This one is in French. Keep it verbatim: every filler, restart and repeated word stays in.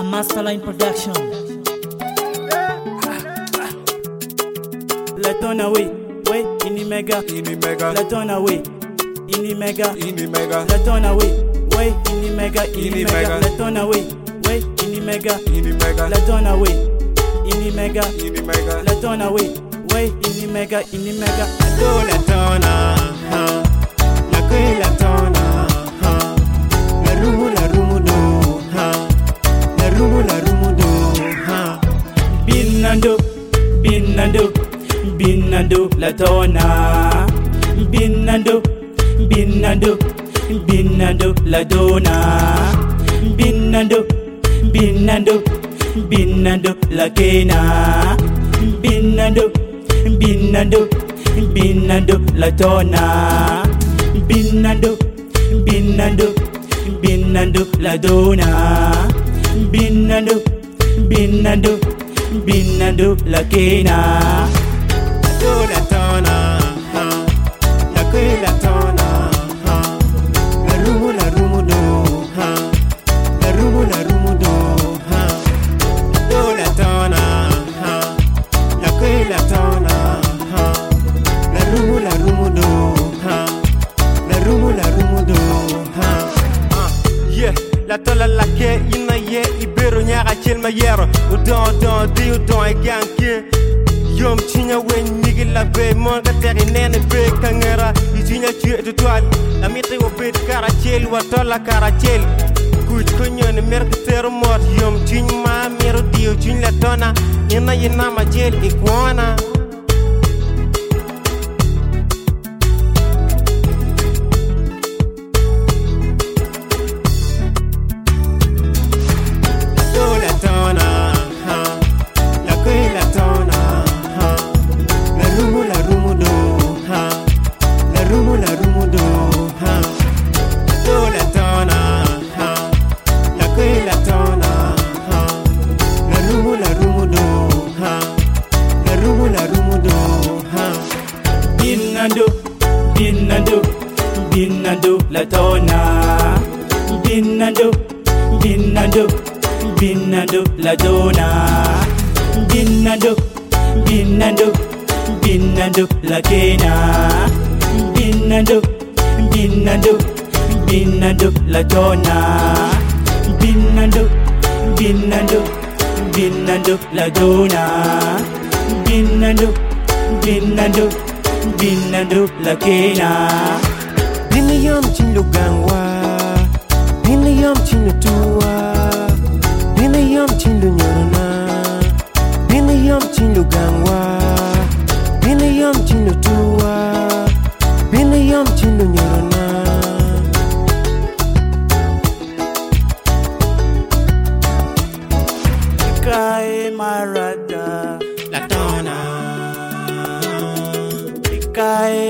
Masterline Production. Let on away, wait, ini mega, ini mega, let on away, ini mega, ini mega, let on away, wait, ini mega, ini Ini mega, mega. let on away, wait, ini mega, ini mega, let on away, ini mega, ini mega, let on away, wait, ini mega, ini mega. Do la tona, ha. La que la tona, ha. La rumu la rumu do, ha. La rumu la rumu do, ha. Binando, binando, binando la tona. Binando, binando, binando la dona. Binando, binando, binando la kena. Binando, binando, binando la tona. Binando, binando, binando la dona. Binando, binando, binando la kena. Do la tona, ha. La que la tona, ha. La rumu la rumu do, ha. La rumu la rumu do, ha. Do la tona, ha. La que la tona, ha. La rumu la rumu do, ha. La rumu la rumu do, ha. Ah, yeah, la tola la ke ina ye ibero nyaga chelma yero. Udon don di udon e ganke. Yom chinya wen nigi la be mon ka teri nene be kangera. Ijinya chue de toile. La mitre wo be karachel wa tola karachel. Kuch kunyo ne merkatero mort. Yom chinya ma mero dio chinya la tona. Ina yina ma jel iguana. Do la tona, ha. La que la tona, ha. La rumu la rumu do, ha. La rumu la rumu do, ha. Do la tona, ha. La que la tona, ha. La rumu la rumu do, ha. La rumu la rumu do, ha. Binando, binando, binando la tona. Binando, binando, binando la dona. Binando, binando, binando la kena. Binando, binando, binando la dona. Binando, binando, binando la dona. Binando, binando, binando la kena. Bini yom chin lugangwa. Bini yom chin tuwa. Bini yom chin lunyorona. Bini yom chin lugangwa. Bini yom chin tuwa. Bini yom chin lunyorona. Ikae marada, La tona. ikae